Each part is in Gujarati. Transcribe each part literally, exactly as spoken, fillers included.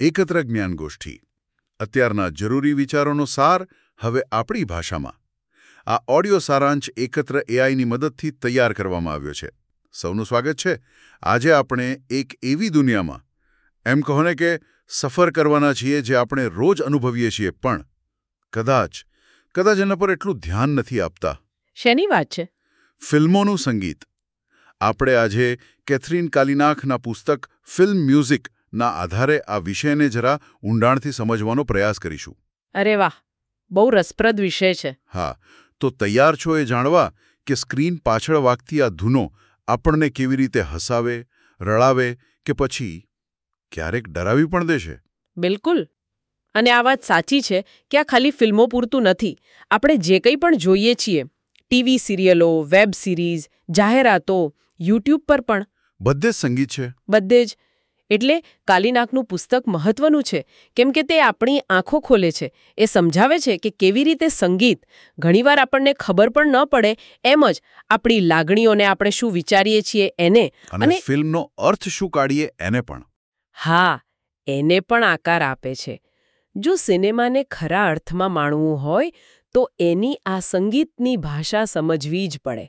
એકત્ર જ્ઞાન ગોષ્ઠી અત્યારના જરૂરી વિચારોનો સાર હવે આપણી ભાષામાં. આ ઓડિયો સારાંશ એકત્ર એઆઈની મદદથી તૈયાર કરવામાં આવ્યો છે. સૌનું સ્વાગત છે. આજે આપણે એક એવી દુનિયામાં એમ કહો ને કે સફર કરવાના છીએ જે આપણે રોજ અનુભવીએ છીએ, પણ કદાચ કદાચ એના પર એટલું ધ્યાન નથી આપતા. શેની વાત છે? ફિલ્મોનું સંગીત. આપણે આજે કેથરીન કાલિનાખના પુસ્તક ફિલ્મ મ્યુઝિક ના આધારે આ વિષયને જરા ઊંડાણથી સમજવાનો પ્રયાસ કરીશું. અરે વાહ, બહુ રસપ્રદ વિષય છે. હા, તો તૈયાર છો એ જાણવા કે સ્ક્રીન પાછળ વાગતી આ ધૂનો આપણને કેવી રીતે હસાવે, રડાવે કે પછી ક્યારેક ડરાવી પણ દેશે? બિલકુલ. અને આ વાત સાચી છે કે આ ખાલી ફિલ્મો પૂરતું નથી. આપણે જે કંઈ પણ જોઈએ છીએ, ટીવી સિરિયલો, વેબ સિરીઝ, જાહેરાતો, યુટ્યુબ પર પણ બધે જ સંગીત છે. બધે જ. એટલે કાલિનાખનું પુસ્તક મહત્વનું છે કેમ કે તે આપણી આંખો ખોલે છે. એ સમજાવે છે કે કેવી રીતે સંગીત ઘણીવાર આપણને ખબર પણ ન પડે એમ જ આપણી લાગણીઓને, આપણે શું વિચારીએ છીએ એને, અને ફિલ્મનો અર્થ શું કાઢીએ એને પણ. હા, એને પણ આકાર આપે છે. જો સિનેમાને ખરા અર્થમાં માણવું હોય તો એની આ સંગીતની ભાષા સમજવી જ પડે.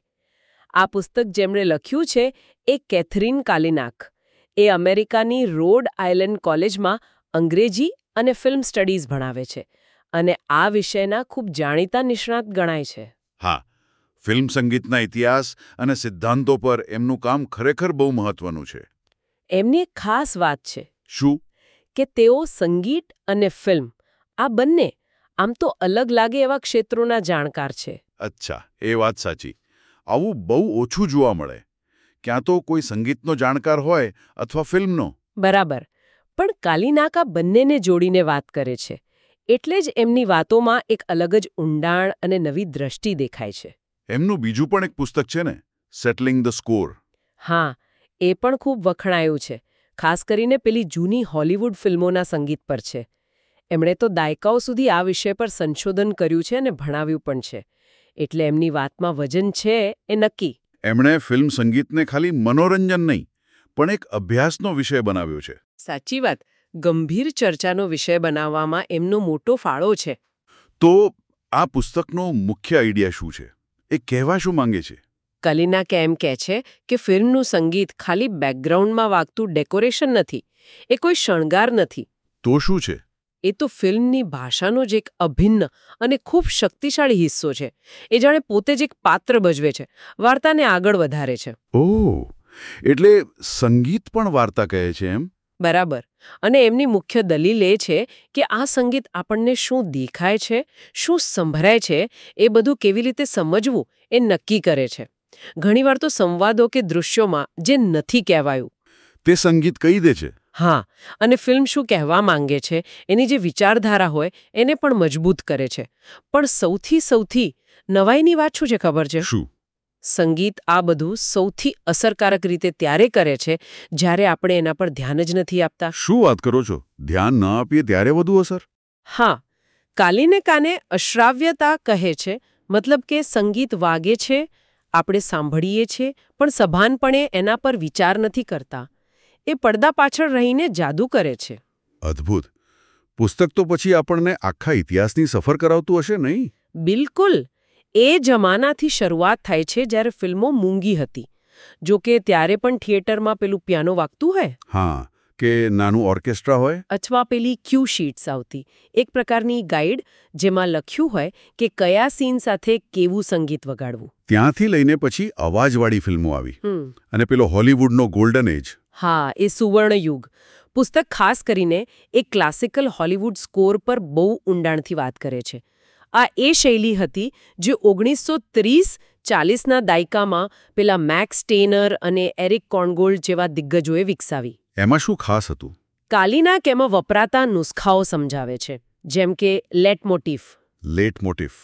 આ પુસ્તક જેમણે લખ્યું છે એ કેથરીન કાલિનાખ. એ અમેરિકાની રોડ આઇલેન્ડ કોલેજમાં અંગ્રેજી અને ફિલ્મ સ્ટડીઝ ભણાવે છે અને આ વિષયના ખૂબ જાણીતા નિષ્ણાત ગણાય છે. હા, ફિલ્મ સંગીતના ઇતિહાસ અને સિદ્ધાંતો પર એમનું કામ ખરેખર બહુ મહત્વનું છે. એમની એક ખાસ વાત છે. શું? કે તેઓ સંગીત અને ફિલ્મ આ બંને આમ તો અલગ લાગે એવા ક્ષેત્રોના જાણકાર છે. અચ્છા, એ વાત સાચી. આવું બહુ ઓછું જોવા મળે. ક્યાં તો કોઈ સંગીતનો જાણકાર હોય અથવા ફિલ્મનો. બરાબર. પણ કાલિનાખ આ બંનેને જોડીને વાત કરે છે. એટલે જ એમની વાતોમાં એક અલગ જ ઊંડાણ અને નવી દ્રષ્ટિ દેખાય છે. એમનું બીજું પણ એક પુસ્તક છે ને, સેટલિંગ ધ સ્કોર. હા, એ પણ ખૂબ વખણાયું છે. ખાસ કરીને પેલી જૂની હોલિવૂડ ફિલ્મોના સંગીત પર છે. એમણે તો દાયકાઓ સુધી આ વિષય પર સંશોધન કર્યું છે અને ભણાવ્યું પણ છે. એટલે એમની વાતમાં વજન છે એ નક્કી. એમણે ફિલ્મ સંગીતને ખાલી મનોરંજન નહીં, પણ એક અભ્યાસનો વિષય બનાવ્યો છે. સાચી વાત. ગંભીર ચર્ચાનો વિષય બનાવવામાં એમનો મોટો ફાળો છે. તો આ પુસ્તકનો મુખ્ય આઈડિયા શું છે? એ કહેવા શું માંગે છે? કાલિનાખ એમ કહે છે કે ફિલ્મનું સંગીત ખાલી બેકગ્રાઉન્ડમાં વાગતું ડેકોરેશન નથી. એ કોઈ શણગાર નથી. તો શું છે? એ તો ફિલ્મની ભાષાનો જ એક અભિન્ન અને ખૂબ શક્તિશાળી હિસ્સો છે. એ જાણે પોતે જ એક પાત્ર ભજવે છે, વાર્તાને આગળ વધારે છે. ઓહ, એટલે સંગીત પણ વાર્તા કહે છે એમ? બરાબર. અને એમની મુખ્ય દલીલ એ છે કે આ સંગીત આપણને શું દેખાય છે, શું સંભળાય છે, એ બધું કેવી રીતે સમજવું એ નક્કી કરે છે. ઘણીવાર તો સંવાદો કે દૃશ્યોમાં જે નથી કહેવાયું તે સંગીત કહી દે છે. હા, અને ફિલ્મ શું કહેવા માંગે છે એની જે વિચારધારા હોય એને પણ મજબૂત કરે છે. પણ સૌથી સૌથી નવાઈની વાત શું છે ખબર છે? શું? સંગીત આ બધું સૌથી અસરકારક રીતે ત્યારે કરે છે જ્યારે આપણે એના પર ધ્યાન જ નથી આપતા. શું વાત કરો છો? ધ્યાન ન આપીએ ત્યારે વધુ અસર? હા, કાલિનાખને અશ્રાવ્યતા કહે છે. મતલબ કે સંગીત વાગે છે, આપણે સાંભળીએ છીએ, પણ સભાનપણે એના પર વિચાર નથી કરતા. એ પડદા પાછળ રહીને જાદુ કરે છે. અદ્ભુત. પુસ્તક તો પછી આપણને આખા ઇતિહાસની સફર કરાવતું હશે નહીં? બિલકુલ. એ જમાનાથી શરૂઆત થાય છે જ્યારે ફિલ્મો મૂંગી હતી. જો કે ત્યારે પણ થિયેટરમાં પેલું પિયાનો વાગતું હોય. હા, કે નાનું ઓર્કેસ્ટ્રા હોય. અથવા પેલી ક્યુ શીટ્સ આવતી. એક પ્રકારની ગાઈડ જેમાં લખ્યું હોય કે કયા સીન સાથે કેવું સંગીત વગાડવું. ત્યાંથી લઈને પછી અવાજવાળી ફિલ્મો આવી. હમ. અને પેલો હોલિવૂડનો ગોલ્ડન એજ. હા, એ સુવર્ણ યુગ. પુસ્તક ખાસ કરીને એક ક્લાસિકલ હોલિવૂડ સ્કોર પર બહુ ઊંડાણથી વાત કરે છે. આ એ શૈલી હતી જે ઓગણીસો ત્રીસ ચાલીસના દાયકામાં પેલા મેક્સ ટેનર અને એરિક કોર્નગોલ્ડ જેવા દિગ્ગજોએ વિકસાવી. એમાં શું ખાસ હતું? કાલિનાખ એમાં વપરાતા નુસ્ખાઓ સમજાવે છે. જેમ કે લેટ મોટિફ. લેટ મોટિફ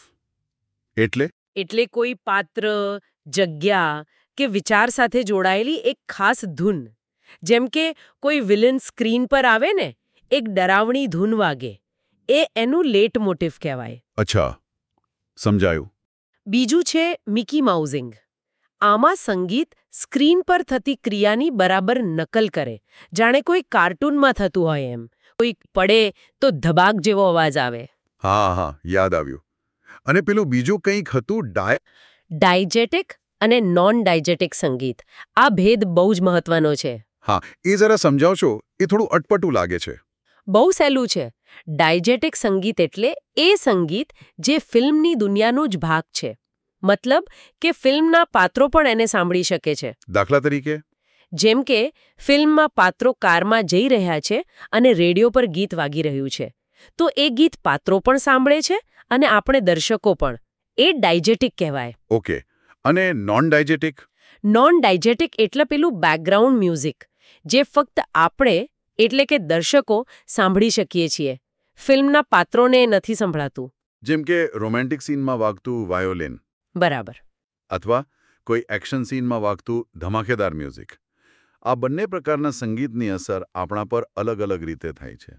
એટલે? એટલે કોઈ પાત્ર, જગ્યા કે વિચાર સાથે જોડાયેલી એક ખાસ ધૂન. જેમ કે કોઈ વિલન સ્ક્રીન પર આવે ને, એક ડરાવણી ધૂન વાગે, એ એનું લેટ મોટિફ કહેવાય. અચ્છા, સમજાયું. બીજું છે મિકી માઉઝિંગ. આમાં સંગીત સ્ક્રીન પર થતી ક્રિયાની બરાબર નકલ કરે, જાણે કોઈ કાર્ટૂનમાં થતું હોય એમ. કોઈક પડે તો ધબાક જેવો અવાજ આવે. હા હા યાદ આવ્યું. અને પેલું બીજું કંઈક હતું ડાય ડાયજેટિક અને નોન ડાયજેટિક સંગીત, આ ભેદ બહુ જ મહત્વનો છે. હા એ જરા સમજાવશો, એ થોડું અટપટું લાગે છે. બહુ સહેલું છે. ડાયજેટિક સંગીત એટલે એ સંગીત જે ફિલ્મની દુનિયાનો જ ભાગ છે. મતલબ કે ફિલ્મના પાત્રો પણ એને સાંભળી શકે છે. દાખલા તરીકે જેમ કે ફિલ્મમાં પાત્રો કારમાં જઈ રહ્યા છે અને રેડિયો પર ગીત વાગી રહ્યું છે, તો એ ગીત પાત્રો પણ સાંભળે છે અને આપણે દર્શકો પણ. એ ડાયજેટિક કહેવાય. ઓકે. અને નોન ડાયજેટિક? નોન ડાયજેટિક એટલે પેલું બેકગ્રાઉન્ડ મ્યુઝિક જે ફક્ત આપણે એટલે કે દર્શકો સાંભળી શકીએ છીએ. ફિલ્મના પાત્રોને નથી સંભળાતું. જેમ કે રોમેન્ટિક સીનમાં વાગતું વાયોલિન. બરાબર. અથવા કોઈ એક્શન સીનમાં વાગતું ધમાકેદાર મ્યુઝિક. આ બંને પ્રકારના સંગીતની અસર આપણા પર અલગ અલગ રીતે થાય છે.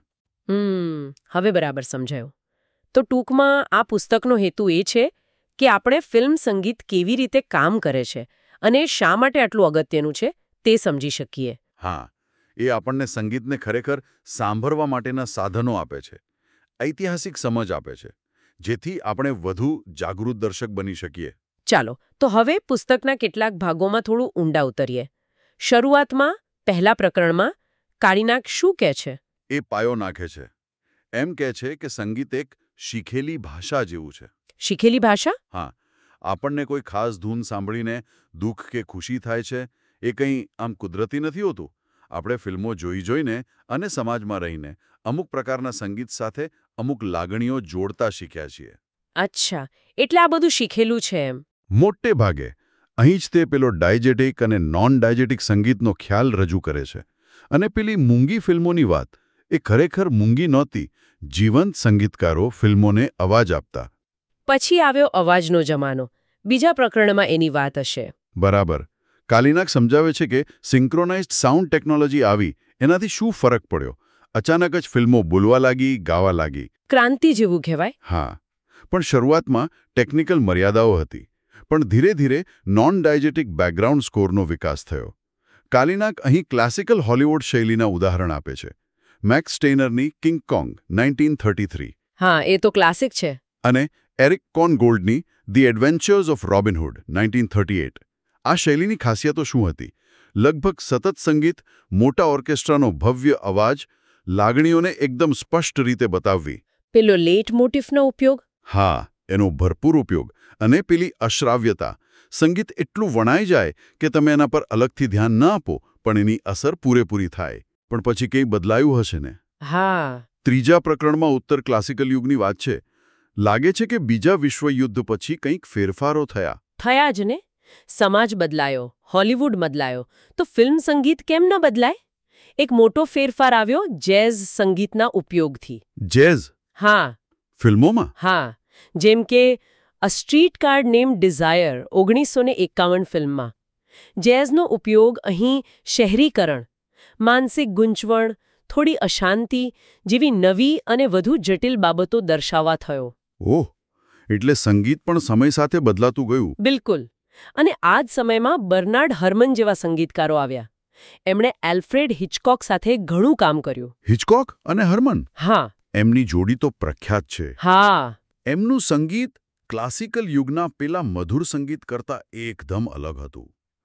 હમ હવે બરાબર સમજાયું. તો ટૂંકમાં આ પુસ્તકનો હેતુ એ છે કે આપણે ફિલ્મ સંગીત કેવી રીતે કામ કરે છે અને શા માટે આટલું અગત્યનું છે તે સમજી શકીએ. હા, એ આપણને સંગીતને ખરેખર સાંભળવા માટેના સાધનો આપે છે, ઐતિહાસિક સમજ આપે છે, જેથી આપણે વધુ જાગૃત દર્શક બની શકીએ. ચાલો તો હવે પુસ્તકના કેટલાક ભાગોમાં થોડું ઊંડા ઉતરીએ. શરૂઆતમાં પહેલા પ્રકરણમાં કાળીનાગ શું કહે છે? એ પાયો નાખે છે. એમ કહે છે કે સંગીત એક શીખેલી ભાષા જેવું છે. શીખેલી ભાષા? હા, આપણને કોઈ ખાસ ધૂન સાંભળીને દુઃખ કે ખુશી થાય છે, એ કંઈ આમ કુદરતી નથી હોતું. આપણે ફિલ્મો જોઈ જોઈને અને સમાજમાં રહીને અમુક પ્રકારના સંગીત સાથે અમુક લાગણીઓ જોડતા શીખ્યા છીએ. અચ્છા, એટલે આ બધું શીખેલું છે એમ. મોટે ભાગે અહીં જ તે પેલો ડાયજેટિક અને નોન ડાયજેટિક સંગીતનો ખ્યાલ રજૂ કરે છે. અને પેલી મૂંગી ફિલ્મોની વાત, એ ખરેખર મૂંગી નહોતી. જીવંત સંગીતકારો ફિલ્મોને અવાજ આપતા. પછી આવ્યો અવાજનો જમાનો. બીજા પ્રકરણમાં એની વાત હશે. બરાબર. કાલિનાક સમજાવે છે કે સિન્ક્રોનાઇઝ્ડ સાઉન્ડ ટેકનોલોજી આવી એનાથી શું ફરક પડ્યો. અચાનક જ ફિલ્મો બોલવા લાગી, ગાવા લાગી. ક્રાંતિ જેવું કહેવાય. હા, પણ શરૂઆતમાં ટેકનિકલ મર્યાદાઓ હતી. પણ ધીરે ધીરે નોન ડાયજેટિક બેકગ્રાઉન્ડ સ્કોરનો વિકાસ થયો. કાલિનાક અહીં ક્લાસિકલ હોલિવૂડ શૈલીના ઉદાહરણ આપે છે. મેક્સ સ્ટેઇનરની King Kong nineteen thirty three. હા, એ તો ક્લાસિક છે. અને એરિક કોન ગોલ્ડની the adventures of Robin Hood nineteen thirty eight. આ શૈલીની ખાસિયતો શું હતી? લગભગ સતત સંગીત, મોટા ઓર્કેસ્ટ્રાનો ભવ્ય અવાજ, લાગણીઓને એકદમ સ્પષ્ટ રીતે બતાવવી. પેલો લેટ મોટિફનો ઉપયોગ? હા, એનો ભરપૂર ઉપયોગ. અને પેલી અશ્રાવ્યતા. સંગીત એટલું વણાઈ જાય કે તમે એના પર અલગથી ધ્યાન ન આપો, પણ એની અસર પૂરેપૂરી થાય. પણ પછી કંઈ બદલાયું હશે ને? હા. ત્રીજા પ્રકરણમાં ઉત્તર ક્લાસિકલ યુગની વાત છે. લાગે છે કે બીજા વિશ્વયુદ્ધ પછી કંઈક ફેરફારો થયા. થયા જ ને. સમાજ બદલાયો, હોલિવૂડ બદલાયો, તો ફિલ્મ સંગીત કેમ ન બદલાય? એક મોટો ફેરફાર આવ્યો જેઝ સંગીતના ઉપયોગથી. જેઝ? હા. ફિલ્મોમાં? હા. જેમ કે a streetcar name desire ઓગણીસો ને એકાવન ફિલ્મમાં. જેઝનો ઉપયોગ અહીં શહેરીકરણ, માનસિક ગૂંચવણ, થોડી અશાંતિ જેવી નવી અને વધુ જટિલ બાબતો દર્શાવવા થયો. ઓહ, એટલે સંગીત પણ સમય સાથે બદલાતું ગયું. બિલકુલ. અને આ જ સમયમાં બર્નાર્ડ હર્મન જેવા સંગીતકારો આવ્યા. એમણે એલ્ફ્રેડ હિચકોક સાથે ઘણું કામ કર્યું. હિચકોક અને હર્મન? હા. એમની જોડી તો પ્રખ્યાત છે. હા. એમનું સંગીત ક્લાસિકલ યુગના પેલા મધુર સંગીત કરતાં એકદમ અલગ હતું.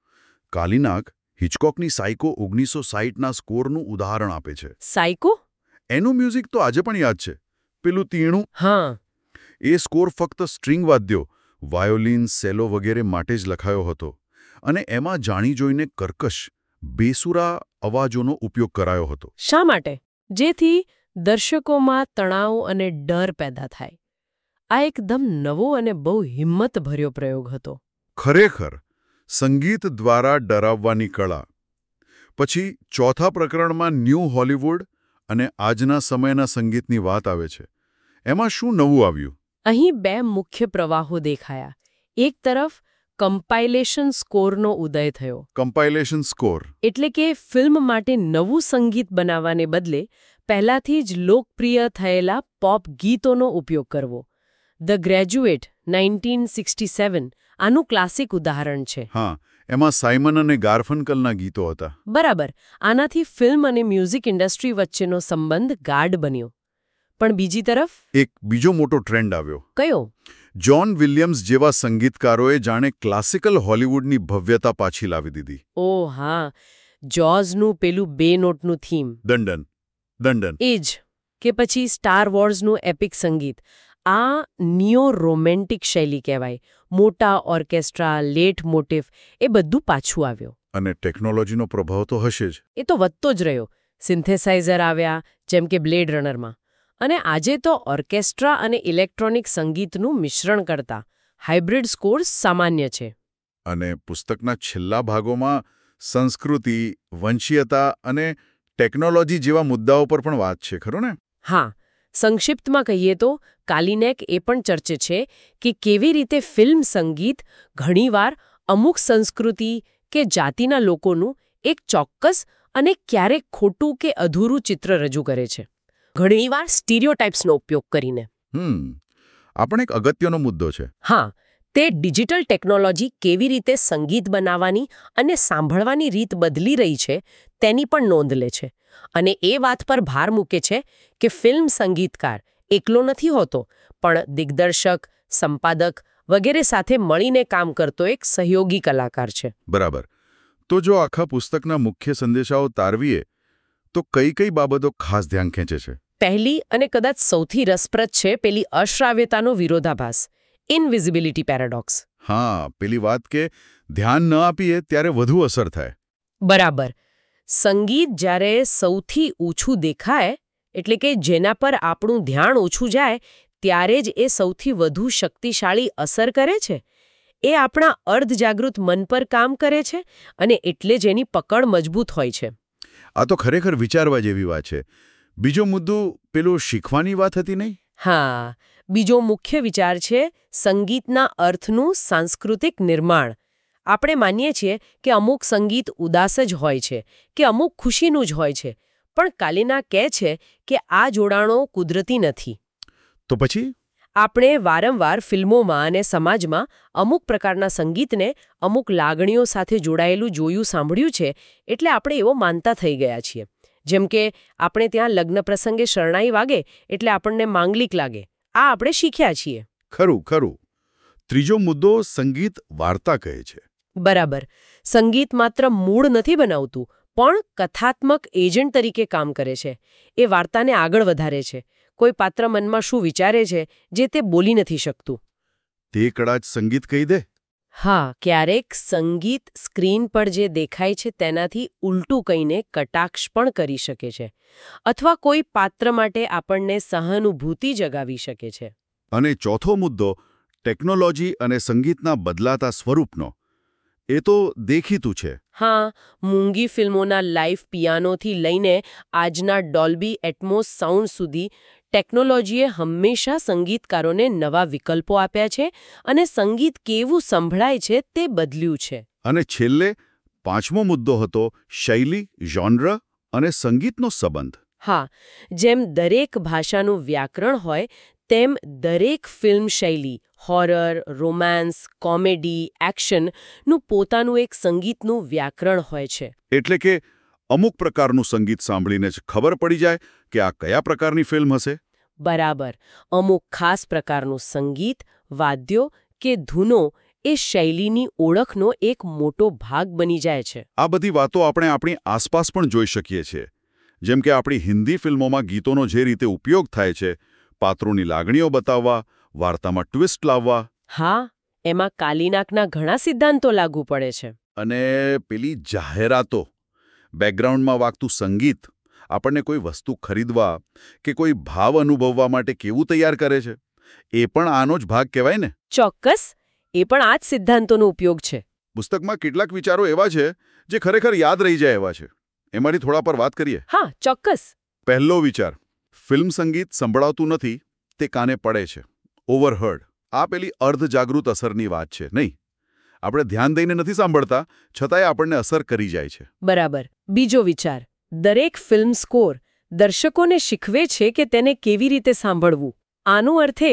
કાલિનાક હિચકોકની સાયકો ઓગણીસો સાઠના સ્કોરનું ઉદાહરણ આપે છે. સાયકો? એનું મ્યુઝિક તો આજે પણ યાદ છે. પેલું તીણું. હા. એ સ્કોર ફક્ત સ્ટ્રિંગ વાદ્યો, વાયોલિન, સેલો વગેરે માટે જ લખાયો હતો. અને એમાં જાણી જોઈને કર્કશ, બેસુરા અવાજોનો ઉપયોગ કરાયો હતો. શા માટે? જેથી દર્શકોમાં તણાવ અને ડર પેદા થાય. આ એકદમ નવો અને બહુ હિંમતભર્યો પ્રયોગ હતો. ખરેખર, સંગીત દ્વારા ડરાવવાની કળા. પછી ચોથા પ્રકરણમાં ન્યૂ હોલિવૂડ અને આજના સમયના સંગીતની વાત આવે છે. એમાં શું નવું આવ્યું? અહીં બે મુખ્ય પ્રવાહો દેખાયા. એક તરફ કમ્પાઇલેશન સ્કોરનો ઉદય થયો. કમ્પાઇલેશન સ્કોર એટલે કે ફિલ્મ માટે નવું સંગીત બનાવવાને બદલે પહેલાથી જ લોકપ્રિય થયેલા પોપ ગીતોનો ઉપયોગ કરવો. The graduate nineteen sixty seven આનું ક્લાસિક ઉદાહરણ છે. હા, એમાં સાયમન અને ગાર્ફન્કલના ગીતો હતા. બરાબર. આનાથી ફિલ્મ અને મ્યુઝિક ઇન્ડસ્ટ્રી વચ્ચેનો સંબંધ ગાઢ બન્યો. પણ બીજી તરફ એક બીજો મોટો ટ્રેન્ડ આવ્યો. કયો? જ્હોન વિલિયમ્સ જેવા સંગીતકારોએ જાણે ક્લાસિકલ હોલિવૂડની ભવ્યતા પાછી લાવી દીધી. ઓ હા, જોઝનું પેલું બે નોટનું થીમ. દંડન દંડન એ જ કે પછી સ્ટાર વોર્સનું એપિક સંગીત. આ નિયો રોમેન્ટિક શૈલી કહેવાય. મોટા ઓર્કેસ્ટ્રા, લેટ મોટિફ એ બધું પાછું આવ્યું. અને ટેકનોલોજીનો પ્રભાવ તો હશે જ. એ તો વધતો જ રહ્યો. સિન્થેસાઇઝર આવ્યા, જેમ કે બ્લેડ રનરમાં. અને આજે તો ઓર્કેસ્ટ્રા અને ઇલેક્ટ્રોનિક સંગીતનું મિશ્રણ કરતા હાઇબ્રિડ સ્કોર્સ સામાન્ય છે. અને પુસ્તકના છેલ્લા ભાગોમાં સંસ્કૃતિ, વંશીયતા અને ટેકનોલોજી જેવા મુદ્દાઓ પર પણ વાત છે, ખરું ને? હા, સંક્ષિપ્તમાં કહીએ તો કાલિનેક એ પણ ચર્ચે છે કે કેવી રીતે ફિલ્મ સંગીત ઘણીવાર અમુક સંસ્કૃતિ કે જાતિના લોકોનું એક ચોક્કસ અને ક્યારેક ખોટું કે અધૂરું ચિત્ર રજૂ કરે છે. ઘણીવાર સ્ટીરિયોટાઇપ્સનો ઉપયોગ કરીને. હમ આ પણ એક અગત્યનો મુદ્દો છે. હા, તે ડિજિટલ ટેકનોલોજી કેવી રીતે સંગીત બનાવવાની અને સાંભળવાની રીત બદલી રહી છે તેની પણ નોંધ લે છે. અને એ વાત પર ભાર મૂકે છે કે ફિલ્મ સંગીતકાર એકલો નથી હોતો, પણ દિગ્દર્શક, સંપાદક વગેરે સાથે મળીને કામ કરતો એક સહયોગી કલાકાર છે. બરાબર. તો જો આખા પુસ્તકના મુખ્ય સંદેશાઓ તારવીએ તો કઈ કઈ બાબતો ખાસ ધ્યાન ખેંચે છે? પહેલી અને કદાચ સૌથી રસપ્રદ છે પેલી અશ્રાવ્યતાનો વિરોધાભાસ, ઇનવિઝિબિલિટી પેરાડોક્સ. હા, પેલી વાત કે ધ્યાન ન આપીએ ત્યારે વધુ અસર થાય. બરાબર. સંગીત જ્યારે સૌથી ઓછું દેખાય, એટલે કે જેના પર આપણું ધ્યાન ઓછું જાય, ત્યારે જ એ સૌથી વધુ શક્તિશાળી અસર કરે છે. એ આપણા અર્ધજાગૃત મન પર કામ કરે છે અને એટલે જ એની પકડ મજબૂત હોય છે. આ તો ખરેખર વિચારવા જેવી વાત છે. બીજો મુદ્દો પેલું શીખવાની વાત હતી નહીં? હા, બીજો મુખ્ય વિચાર છે સંગીતના અર્થનું સાંસ્કૃતિક નિર્માણ. આપણે માનીએ છીએ કે અમુક સંગીત ઉદાસ જ હોય છે કે અમુક ખુશીનું જ હોય છે, પણ કાલિના કહે છે કે આ જોડાણો કુદરતી નથી. તો પછી આપણે વારંવાર ફિલ્મોમાં અને સમાજમાં અમુક પ્રકારના સંગીતને અમુક લાગણીઓ સાથે જોડાયેલું જોયું સાંભળ્યું છે, એટલે આપણે એવો માનતા થઈ ગયા છીએ. જેમ કે આપણે ત્યાં લગ્ન પ્રસંગે શરણાઈ વાગે એટલે આપણને માંગલિક લાગે. આ આપણે શીખ્યા છીએ. ખરું ખરું. ત્રીજો મુદ્દો સંગીત વાર્તા કહે છે. બરાબર. સંગીત માત્ર મૂળ નથી બનાવતું, પણ કથાત્મક એજન્ટ તરીકે કામ કરે છે. એ વાર્તાને આગળ વધારે છે. કોઈ પાત્ર મનમાં શું વિચારે છે જે તે બોલી નથી શકતું. તે કદાચ સંગીત કહી દે. હા, ક્યારેક સંગીત સ્ક્રીન પર જે દેખાય છે તેનાથી ઉલટું કહીને કટાક્ષ પણ કરી શકે છે, અથવા કોઈ પાત્ર માટે આપણને સહાનુભૂતિ જગાવી શકે છે. અને ચોથો મુદ્દો ટેકનોલોજી અને સંગીતના બદલાતા સ્વરૂપનો. એ તો દેખીતું છે. હા, મૂંગી ફિલ્મોના લાઇવ પિયાનોથી લઈને આજના ડોલ્બી એટમોસ સાઉન્ડ સુધી ટેકનોલોજીએ હંમેશા સંગીતકારોને નવા વિકલ્પો આપ્યા છે અને સંગીત કેવું સંભળાય છે તે બદલ્યું છે. અને છેલ્લે પાંચમો મુદ્દો હતો શૈલી, જોનર અને સંગીતનો સંબંધ. હા, જેમ દરેક ભાષાનું વ્યાકરણ હોય તેમ દરેક ફિલ્મ શૈલી, હોરર, રોમાન્સ, કોમેડી, એક્શનનું પોતાનું એક સંગીતનું વ્યાકરણ હોય છે. એટલે કે અમુક પ્રકારનું સંગીત સાંભળીને જ ખબર પડી જાય કે આ કયા પ્રકારની ફિલ્મ હશે. બરાબર. અમુક ખાસ પ્રકારનું સંગીત, વાદ્યો કે ધૂનો એ શૈલીની ઓળખનો એક મોટો ભાગ બની જાય છે. આ બધી વાતો આપણે આપણી આસપાસ પણ જોઈ શકીએ છીએ. જેમ કે આપણી હિન્દી ફિલ્મોમાં ગીતોનો જે રીતે ઉપયોગ થાય છે, પાત્રોની લાગણીઓ બતાવવા, વાર્તામાં ટ્વિસ્ટ લાવવા. હા, એમાં કાલિનાકના ઘણા સિદ્ધાંતો લાગુ પડે છે. અને પેલી જાહેરાતો, બેકગ્રાઉન્ડમાં વાગતું સંગીત આપણને કોઈ વસ્તુ ખરીદવા કે કોઈ ભાવ અનુભવવા માટે કેવું તૈયાર કરે છે, એ પણ આનો જ ભાગ કહેવાય ને? ચોક્કસ. એ પણ આ જ સિદ્ધાંતોનો ઉપયોગ છે. પુસ્તકમાં કેટલાક વિચારો એવા છે જે ખરેખર યાદ રહી જાય એવા છે. એમાંથી થોડા પર વાત કરીએ. હા, ચોક્કસ. પહેલો વિચાર, ફિલ્મ સંગીત સંભળાતું નથી, તે કાને પડે છે. ઓવરહર્ડ. આ પેલી અર્ધજાગૃત અસરની વાત છે, નહીં? આપણે ધ્યાન દઈને નથી સાંભળતા, છતાંય આપણને અસર કરી જાય છે. બરાબર. બીજો વિચાર, દરેક ફિલ્મ સ્કોર દર્શકોને શીખવે છે કે તેને કેવી રીતે સાંભળવું. આનો અર્થ એ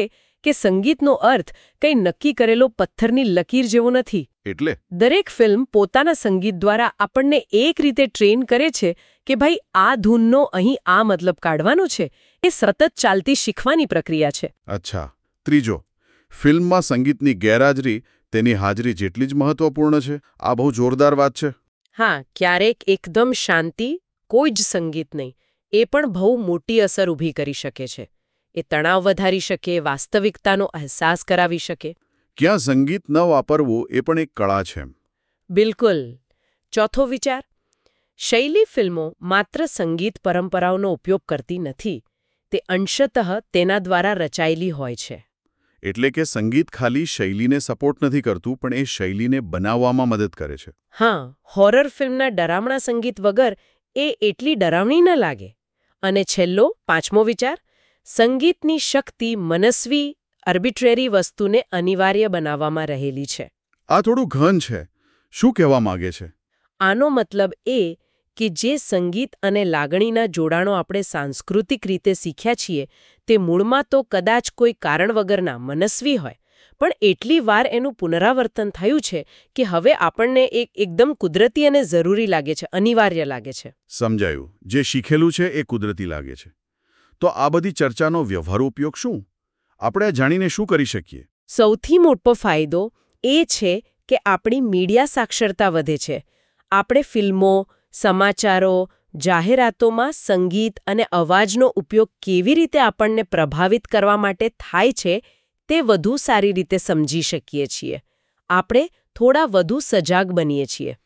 કે સંગીતનો અર્થ કંઈ નક્કી કરેલો પથ્થરની લકીર જેવો નથી. એટલે દરેક ફિલ્મ પોતાના સંગીત દ્વારા આપણને એક રીતે ટ્રેન કરે છે કે ભાઈ આ ધૂનનો અહીં આ મતલબ કાઢવાનો છે. એ સતત ચાલતી શીખવાની પ્રક્રિયા છે. અચ્છા. ત્રીજો, ફિલ્મમાં સંગીતની ગેરહાજરી તેની હાજરી જેટલી જ મહત્વપૂર્ણ છે. આ બહુ જોરદાર વાત છે. હા, ક્યારેક એકદમ શાંતિ, કોઈ જ સંગીત નહીં, એ પણ બહુ મોટી અસર ઊભી કરી શકે છે. એ તણાવ વધારી શકે, વાસ્તવિકતાનો અહેસાસ કરાવી શકે. ક્યાં સંગીત ન વાપરવું એ પણ એક કળા છે. બિલકુલ. ચોથો વિચાર, શૈલી ફિલ્મો માત્ર સંગીત પરંપરાઓનો ઉપયોગ કરતી નથી. તે અંશતઃ તેના દ્વારા રચાયેલી હોય છે. એટલે કે સંગીત ખાલી શૈલીને સપોર્ટ નથી કરતું, પણ એ શૈલીને બનાવવામાં મદદ કરે છે. હા, હોરર ફિલ્મના ડરામણા સંગીત વગર એ એટલી ડરાવણી ન લાગે. અને છેલ્લો, પાંચમો વિચાર, સંગીતની શક્તિ મનસ્વી, આર્બિટ્રેરી વસ્તુને અનિવાર્ય બનાવવામાં રહેલી છે. આ થોડું ઘન છે. શું કહેવા માંગે છે? આનો મતલબ એ કે જે સંગીત અને લાગણીના જોડાણો આપણે સાંસ્કૃતિક રીતે શીખ્યા છીએ તે મૂળમાં તો કદાચ કોઈ કારણ વગરના મનસ્વી હોય, પણ એટલી વાર એનું પુનરાવર્તન થયું છે કે હવે આપણને એક એકદમ કુદરતી અને જરૂરી લાગે છે, અનિવાર્ય લાગે છે. સમજાયું. જે શીખેલું છે એ કુદરતી લાગે છે. તો આ બધી ચર્ચાનો વ્યવહારુ ઉપયોગ શું? આપણે આ જાણીને શું કરી શકીએ? સૌથી મોટો ફાયદો એ છે કે આપણી મીડિયા સાક્ષરતા વધે છે. આપણે ફિલ્મો, સમાચારો, જાહેરાતોમાં સંગીત અને અવાજનો ઉપયોગ કેવી રીતે આપણને પ્રભાવિત કરવા માટે થાય છે તે વધુ સારી રીતે સમજી શકીએ છીએ. આપણે થોડા વધુ સજાગ બનીએ છીએ.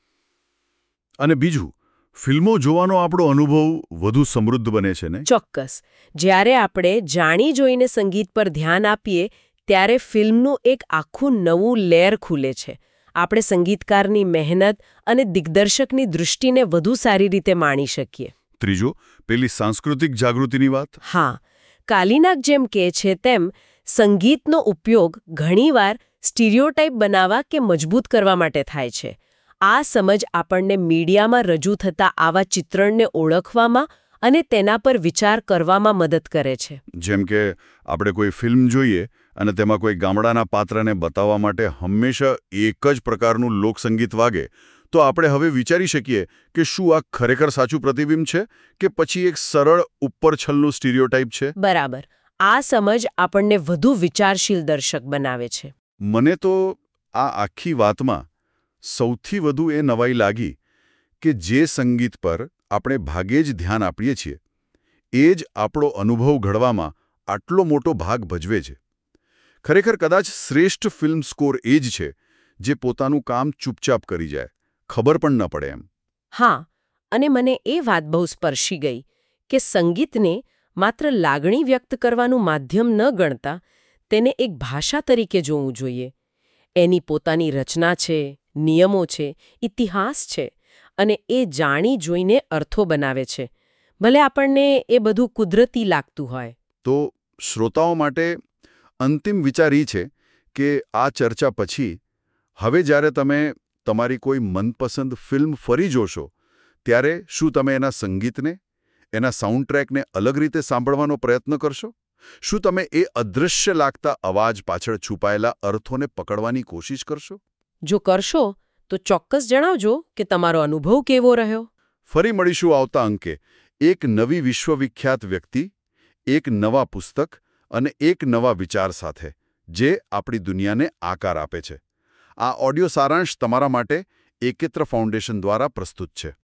અને બીજું, ફિલ્મો જોવાનો આપણો અનુભવ વધુ સમૃદ્ધ બને છે ને? ચોક્કસ. જ્યારે આપણે જાણી જોઈને સંગીત પર ધ્યાન આપીએ ત્યારે ફિલ્મનું એક આખું નવું લેયર ખુલે છે. આપણે સંગીતકારની મહેનત અને દિગ્દર્શકની દૃષ્ટિને વધુ સારી રીતે માણી શકીએ. ત્રીજું, પેલી સાંસ્કૃતિક જાગૃતિની વાત. હા, કાલિનાક જેમ કહે છે તેમ સંગીતનો ઉપયોગ ઘણીવાર સ્ટીરિયોટાઇપ બનાવવા કે મજબૂત કરવા માટે થાય છે. આ સમજ આપણને મીડિયામાં રજૂ થતા આવા ચિત્રણને ઓળખવામાં અને તેના પર વિચાર કરવામાં મદદ કરે છે. જેમ કે આપણે કોઈ ફિલ્મ જોઈએ અને તેમાં કોઈ ગામડાના પાત્રને બતાવવા માટે હંમેશા એક જ પ્રકારનું લોકસંગીત વાગે, તો આપણે હવે વિચારી શકીએ કે શું આ ખરેખર સાચું પ્રતિબિંબ છે કે પછી એક સરળ ઉપરછલ્લું સ્ટીરિયોટાઇપ છે? બરાબર. આ સમજ આપણને વધુ વિચારશીલ દર્શક બનાવે છે. મને તો આ આખી વાતમાં સૌથી વધુ એ નવાઈ લાગી કે જે સંગીત પર આપણે ભાગે જ ધ્યાન આપીએ છીએ એ જ આપણો અનુભવ ઘડવામાં આટલો મોટો ભાગ ભજવે છે. ખરેખર કદાચ શ્રેષ્ઠ ફિલ્મ સ્કોર એ જ છે જે પોતાનું કામ ચૂપચાપ કરી જાય, ખબર પણ ન પડે એમ. હા, અને મને એ વાત બહુ સ્પર્શી ગઈ કે સંગીતને માત્ર લાગણી વ્યક્ત કરવાનું માધ્યમ ન ગણતા તેને એક ભાષા તરીકે જોવું જોઈએ. એની પોતાની રચના છે, નિયમો છે, ઇતિહાસ છે, અને એ જાણી જોઈને અર્થો બનાવે છે. ભલે આપણને એ બધું કુદરતી લાગતું હોય. તો શ્રોતાઓ માટે અંતિમ વિચાર એ છે કે આ ચર્ચા પછી હવે જ્યારે તમે તમારી કોઈ મનપસંદ ફિલ્મ ફરી જોશો ત્યારે શું તમે એના સંગીતને, એના સાઉન્ડ ટ્રેકને અલગ રીતે સાંભળવાનો પ્રયત્ન કરશો? શું તમે એ અદૃશ્ય લાગતા અવાજ પાછળ છુપાયેલા અર્થોને પકડવાની કોશિશ કરશો? જો કરશો તો ચોક્કસ જણાવજો કે તમારો અનુભવ કેવો રહ્યો. ફરી મળીશું આવતા અંકે એક નવી વિશ્વવિખ્યાત વ્યક્તિ, એક નવા પુસ્તક અને એક નવા વિચાર સાથે જે આપણી દુનિયાને આકાર આપે છે. આ ઓડિયો સારાંશ તમારા માટે એકત્ર ફાઉન્ડેશન દ્વારા પ્રસ્તુત છે.